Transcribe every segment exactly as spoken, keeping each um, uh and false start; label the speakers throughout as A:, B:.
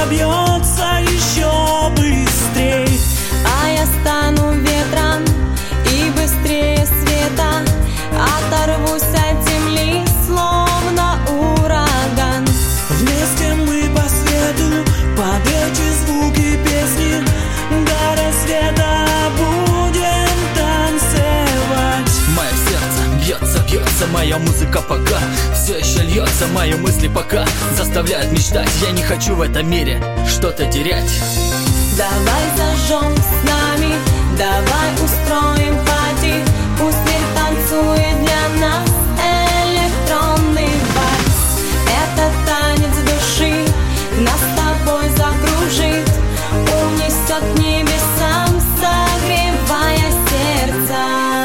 A: забьется еще быстрей.
B: А я стану ветром и быстрее света оторвусь от земли, словно ураган.
A: Вместе мы по свету под эти звуки песни до рассвета будем танцевать.
C: Мое сердце бьется, бьется, моя музыка пока все еще льется, мои мысли пока заставляют мечтать. Я не хочу в этом мире что-то терять.
B: Давай зажжем с нами, давай устроим пати, пусть мир танцует для нас электронный вальс. Это танец души нас с тобой закружит, унесет к небесам, согревая сердце.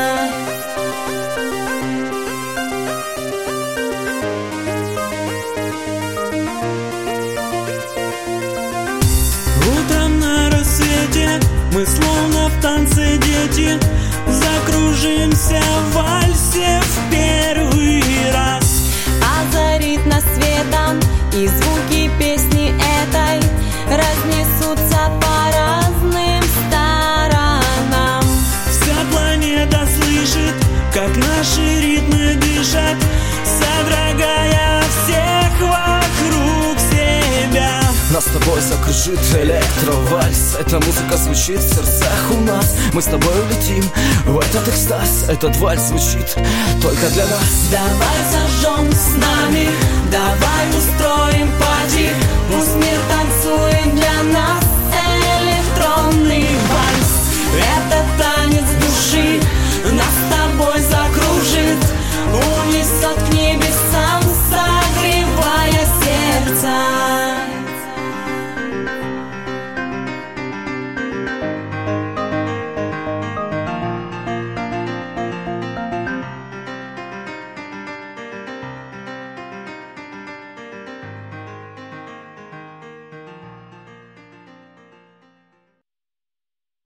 A: Утром на рассвете мы словно в танце дети закружимся в вальсе в первый раз.
B: Озарит нас светом, и звуки песни этой разнесутся по разным сторонам.
A: Вся планета слышит, как наши ритмы дышат, содрогая всех вокруг себя.
C: Нас с тобой закружит электровальс. Эта музыка звучит в сердцах у нас. Мы с тобой улетим в этот экстаз. Этот вальс звучит только для нас.
B: Давай зажжем с нами, давай устроим пати, пусть мир танцует для нас